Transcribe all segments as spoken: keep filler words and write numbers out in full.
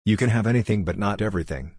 You can have anything but not everything.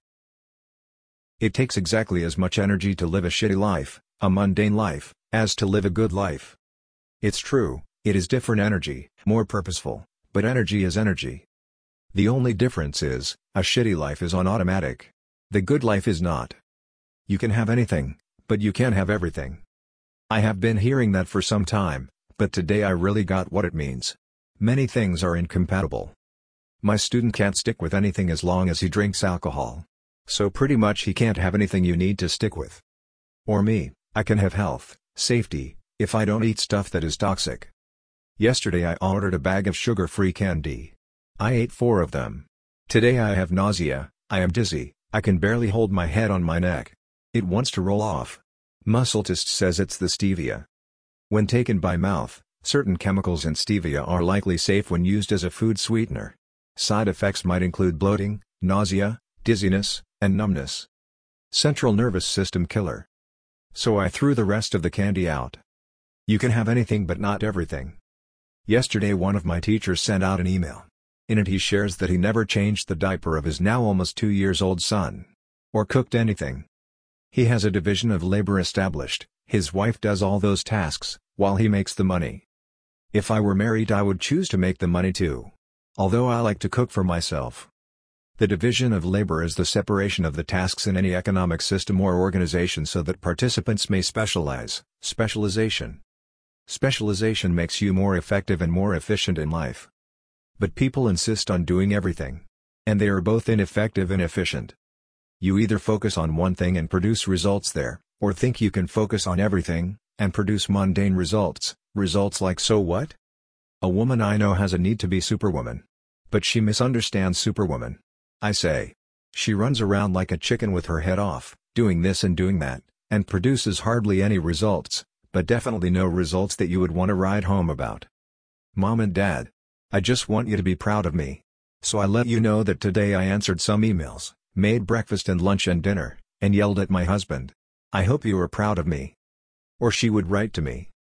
It takes exactly as much energy to live a shitty life, a mundane life, as to live a good life. It's true, it is different energy, more purposeful, but energy is energy. The only difference is, a shitty life is on automatic. The good life is not. You can have anything, but you can't have everything. I have been hearing that for some time, but today I really got what it means. Many things are incompatible. My student can't stick with anything as long as he drinks alcohol. So pretty much he can't have anything you need to stick with. Or me, I can have health, safety, if I don't eat stuff that is toxic. Yesterday I ordered a bag of sugar-free candy. I ate four of them. Today I have nausea, I am dizzy, I can barely hold my head on my neck. It wants to roll off. Muscletist says it's the stevia. When taken by mouth, certain chemicals in stevia are likely safe when used as a food sweetener. Side effects might include bloating, nausea, dizziness, and numbness. Central nervous system killer. So I threw the rest of the candy out. You can have anything but not everything. Yesterday one of my teachers sent out an email. In it he shares that he never changed the diaper of his now almost two years old son. Or cooked anything. He has a division of labor established, his wife does all those tasks, while he makes the money. If I were married I would choose to make the money too. Although I like to cook for myself. The division of labor is the separation of the tasks in any economic system or organization so that participants may specialize. Specialization. Specialization makes you more effective and more efficient in life. But people insist on doing everything. And they are both ineffective and efficient. You either focus on one thing and produce results there, or think you can focus on everything, and produce mundane results, results like so what? A woman I know has a need to be Superwoman. But she misunderstands Superwoman. I say. She runs around like a chicken with her head off, doing this and doing that, and produces hardly any results, but definitely no results that you would want to ride home about. Mom and Dad. I just want you to be proud of me. So I let you know that today I answered some emails, made breakfast and lunch and dinner, and yelled at my husband. I hope you are proud of me. Or she would write to me.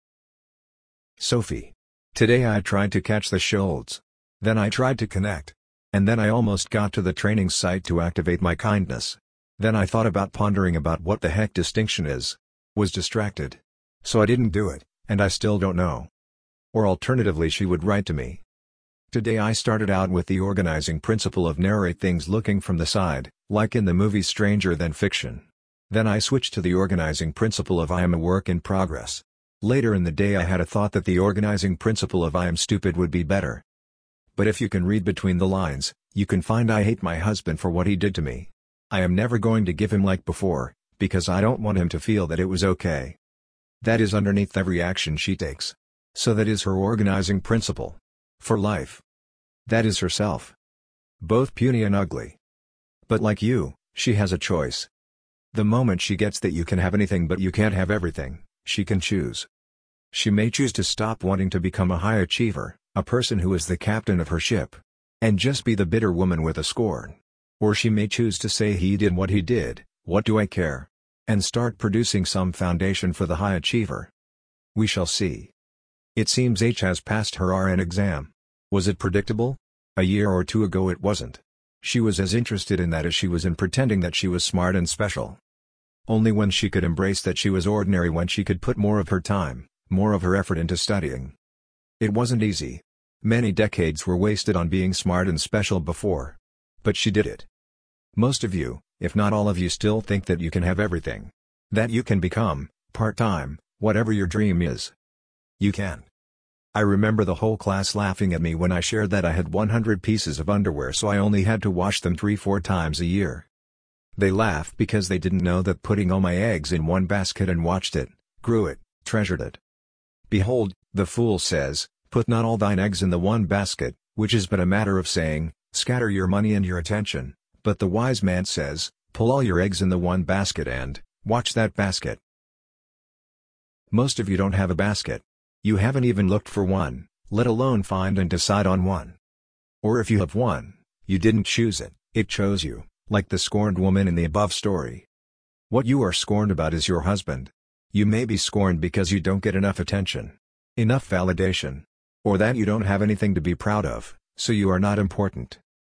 Sophie. Today I tried to catch the Scholz. Then I tried to connect. And then I almost got to the training site to activate my kindness. Then I thought about pondering about what the heck distinction is. Was distracted. So I didn't do it, and I still don't know. Or alternatively she would write to me. Today I started out with the organizing principle of narrate things looking from the side, like in the movie Stranger Than Fiction. Then I switched to the organizing principle of I am a work in progress. Later in the day I had a thought that the organizing principle of I am stupid would be better. But if you can read between the lines, you can find I hate my husband for what he did to me. I am never going to give him like before, because I don't want him to feel that it was okay. That is underneath every action she takes. So that is her organizing principle. For life. That is herself. Both puny and ugly. But like you, she has a choice. The moment she gets that you can have anything but you can't have everything, she can choose. She may choose to stop wanting to become a high achiever, a person who is the captain of her ship. And just be the bitter woman with a scorn. Or she may choose to say he did what he did, what do I care? And start producing some foundation for the high achiever. We shall see. It seems H has passed her R N exam. Was it predictable? A year or two ago it wasn't. She was as interested in that as she was in pretending that she was smart and special. Only when she could embrace that she was ordinary, when she could put more of her time, more of her effort into studying. It wasn't easy. Many decades were wasted on being smart and special before. But she did it. Most of you, if not all of you, still think that you can have everything. That you can become, part-time, whatever your dream is. You can. I remember the whole class laughing at me when I shared that I had one hundred pieces of underwear, so I only had to wash them three four times a year. They laughed because they didn't know that putting all my eggs in one basket and watched it, grew it, treasured it. Behold, the fool says, put not all thine eggs in the one basket, which is but a matter of saying, scatter your money and your attention, but the wise man says, pull all your eggs in the one basket and, watch that basket. Most of you don't have a basket. You haven't even looked for one, let alone find and decide on one. Or if you have one, you didn't choose it, it chose you, like the scorned woman in the above story. What you are scorned about is your husband. You may be scorned because you don't get enough attention, enough validation, or that you don't have anything to be proud of, so you are not important.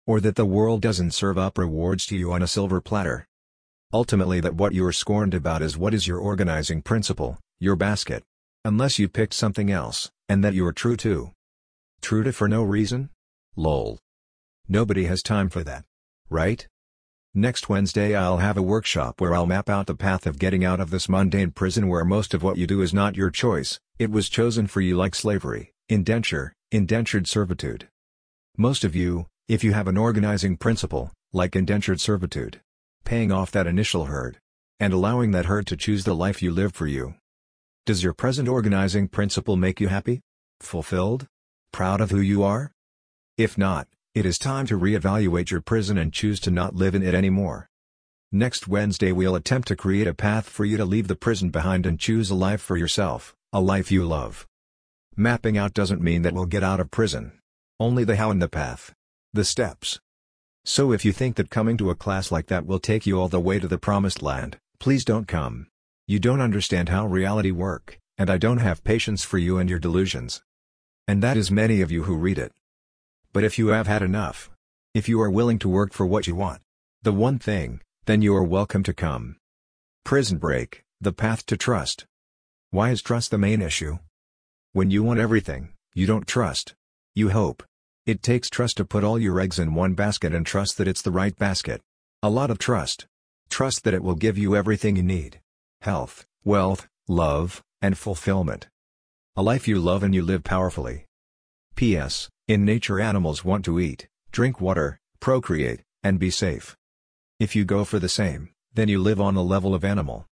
Or that the world doesn't serve up rewards to you on a silver platter. Ultimately, that what you are scorned about is what is your organizing principle, your basket. Unless you picked something else, and that you are true to. True to for no reason? Lol. Nobody has time for that. Right? Next Wednesday I'll have a workshop where I'll map out the path of getting out of this mundane prison where most of what you do is not your choice, it was chosen for you, like slavery, indenture, indentured servitude. Most of you, if you have an organizing principle, like indentured servitude. Paying off that initial herd. And allowing that herd to choose the life you live for you. Does your present organizing principle make you happy? Fulfilled? Proud of who you are? If not, it is time to reevaluate your prison and choose to not live in it anymore. Next Wednesday we'll attempt to create a path for you to leave the prison behind and choose a life for yourself, a life you love. Mapping out doesn't mean that we'll get out of prison. Only the how and the path. The steps. So if you think that coming to a class like that will take you all the way to the promised land, please don't come. You don't understand how reality works, and I don't have patience for you and your delusions. And that is many of you who read it. But if you have had enough, if you are willing to work for what you want, the one thing, then you are welcome to come. Prison Break, the path to trust. Why is trust the main issue? When you want everything, you don't trust. You hope. It takes trust to put all your eggs in one basket and trust that it's the right basket. A lot of trust. Trust that it will give you everything you need. Health, wealth, love, and fulfillment. A life you love and you live powerfully. P S In nature, animals want to eat, drink water, procreate, and be safe. If you go for the same, then you live on the level of animal.